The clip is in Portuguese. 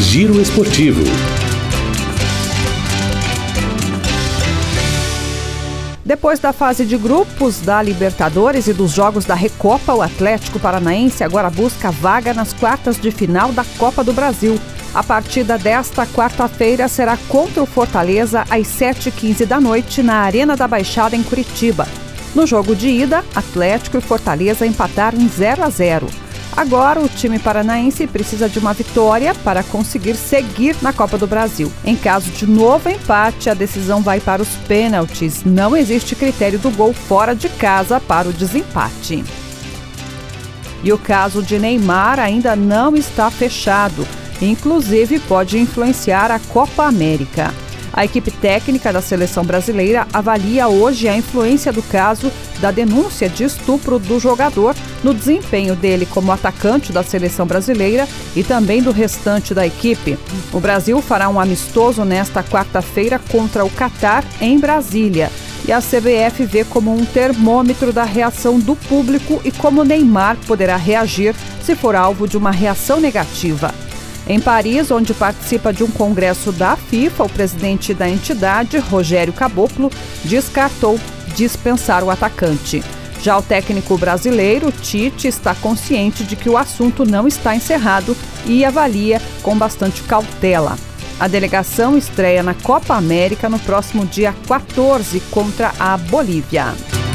Giro Esportivo. Depois da fase de grupos da Libertadores e dos jogos da Recopa, o Atlético Paranaense agora busca vaga nas quartas de final da Copa do Brasil. A partida desta quarta-feira será contra o Fortaleza às 7h15 da noite na Arena da Baixada, em Curitiba. No jogo de ida, Atlético e Fortaleza empataram em 0-0. Agora, o time paranaense precisa de uma vitória para conseguir seguir na Copa do Brasil. Em caso de novo empate, a decisão vai para os pênaltis. Não existe critério do gol fora de casa para o desempate. E o caso de Neymar ainda não está fechado. Inclusive, pode influenciar a Copa América. A equipe técnica da seleção brasileira avalia hoje a influência do caso da denúncia de estupro do jogador no desempenho dele como atacante da seleção brasileira e também do restante da equipe. O Brasil fará um amistoso nesta quarta-feira contra o Catar, em Brasília. E a CBF vê como um termômetro da reação do público e como Neymar poderá reagir se for alvo de uma reação negativa. Em Paris, onde participa de um congresso da FIFA, o presidente da entidade, Rogério Caboclo, descartou dispensar o atacante. Já o técnico brasileiro, Tite, está consciente de que o assunto não está encerrado e avalia com bastante cautela. A delegação estreia na Copa América no próximo dia 14 contra a Bolívia.